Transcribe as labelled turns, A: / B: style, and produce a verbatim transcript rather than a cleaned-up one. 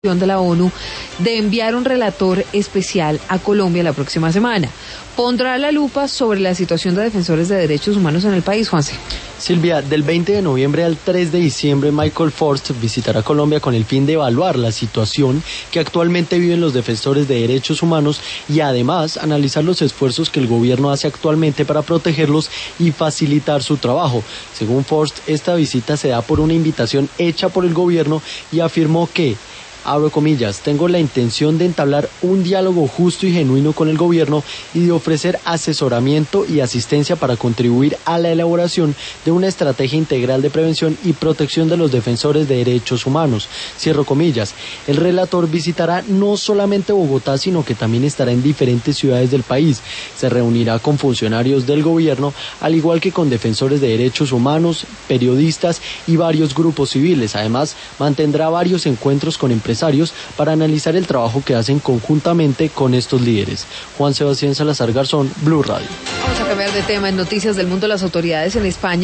A: de la ONU de enviar un relator especial a Colombia la próxima semana. Pondrá la lupa sobre la situación de defensores de derechos humanos en el país, Juanse.
B: Silvia, del veinte de noviembre al tres de diciembre, Michael Forst visitará Colombia con el fin de evaluar la situación que actualmente viven los defensores de derechos humanos y además analizar los esfuerzos que el gobierno hace actualmente para protegerlos y facilitar su trabajo. Según Forst, esta visita se da por una invitación hecha por el gobierno y afirmó que, abro comillas, tengo la intención de entablar un diálogo justo y genuino con el gobierno y de ofrecer asesoramiento y asistencia para contribuir a la elaboración de una estrategia integral de prevención y protección de los defensores de derechos humanos. Cierro comillas. El relator visitará no solamente Bogotá, sino que también estará en diferentes ciudades del país. Se reunirá con funcionarios del gobierno, al igual que con defensores de derechos humanos, periodistas y varios grupos civiles. Además, mantendrá varios encuentros con empresarios para analizar el trabajo que hacen conjuntamente con estos líderes. Juan Sebastián Salazar Garzón, Blue Radio.
A: Vamos a cambiar de tema. En noticias del mundo, las autoridades en España